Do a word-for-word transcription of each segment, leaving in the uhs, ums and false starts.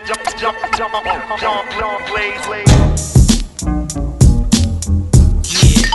jump, jump, jump, jump, jump, jump, blaze, blaze. Yeah,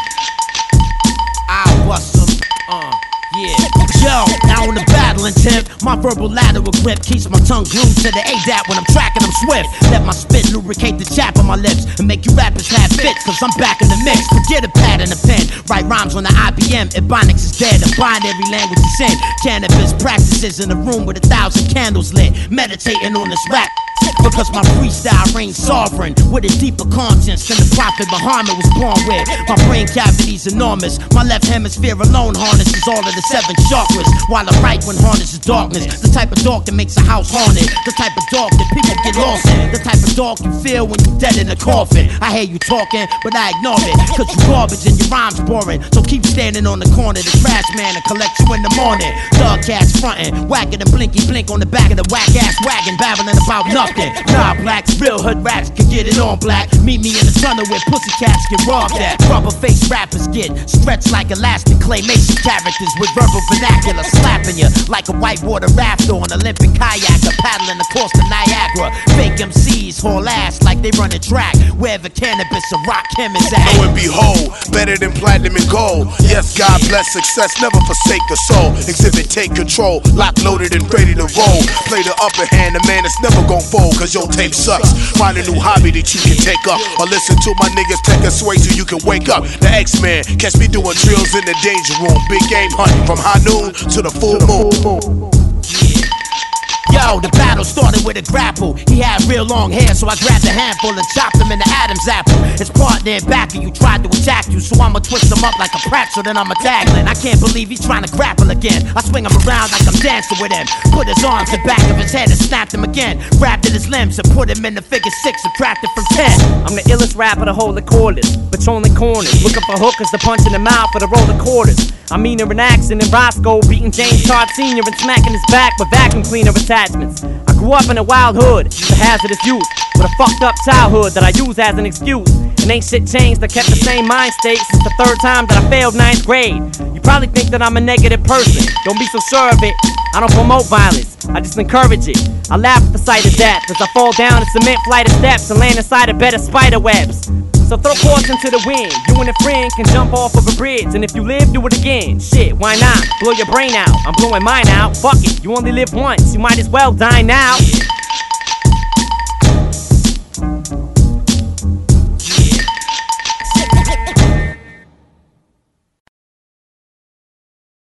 I'll bust them. Uh, yeah. Yo, now on the battling tip, my verbal lateral grip keeps my tongue glued to the A D A T when I'm tracking, I'm swift. Let my spit lubricate the chap on my lips and make you rappers have fits, cause I'm back in the mix. Forget a pad and a pen, write rhymes on the I B M. Ebonics is dead, and binary language is in. Cannabis practices in a room with a thousand candles lit, meditating on this rap. Because my freestyle reigns sovereign with a deeper conscience than the Prophet Muhammad was born with. My brain cavity's enormous. My left hemisphere alone harnesses all of the seven chakras, while the right one harnesses darkness. The type of dog that makes a house haunted. The type of dog that people get lost in. The type of dog you feel when you're dead in a coffin. I hear you talking, but I ignore it, cause you garbage and your rhymes boring. So keep standing on the corner, the trash man, and collect you in the morning. Dog cats frontin', whacking the blinky blink on the back of the whack ass wagon, babbling about nothing. Nah, blacks, real hood raps can get it on black. Meet me in the tunnel where pussy cats get robbed at. Rubber face rappers get stretched like elastic claymation characters with verbal vernacular, slapping you like a whitewater raft on an Olympic kayak or paddling across the Niagara. Fake M Cs haul ass like they run a track wherever cannabis or rock him is at. Lo and behold, better than platinum and gold. Yes, God bless success, never forsake a soul. Exhibit, take control, lock loaded and ready to roll. Play the upper hand, the man that's never gon' fold, cause your tape sucks. Find a new hobby that you can take up, or listen to my niggas take a sway so you can wake up. The X-Man, catch me doing drills in the danger room. Big game hunting from high noon to the full moon. Yo, the battle started with a grapple. He had real long hair, so I grabbed a handful and chopped him in the Adam's apple. His partner in back of you tried to attack you, so I'ma twist him up like a pretzel, then I'ma tackle. I can't believe he's trying to grapple again. I swing him around like I'm dancing with him. Put his arms in back of his head and snapped him again. Grabbed at his limbs and put him in the figure six, subtracted from ten. I'm the illest rapper to hold the cordless, patrolling corners, looking for hookers to punch in the mouth for the roll of quarters. I'm meaner and accent and Roscoe, beating James Todd Senior and smacking his back with vacuum cleaner attachments. I grew up in a wild hood, the hazardous youth, with a fucked up childhood that I use as an excuse. And ain't shit changed, I kept the same mind state since the third time that I failed ninth grade. You probably think that I'm a negative person, don't be so sure of it. I don't promote violence, I just encourage it. I laugh at the sight of death as I fall down a cement flight of steps and land inside a bed of spider webs. So throw caution to the wind, you and a friend can jump off of a bridge, and if you live, do it again. Shit, why not? Blow your brain out, I'm blowing mine out. Fuck it, you only live once, you might as well die now.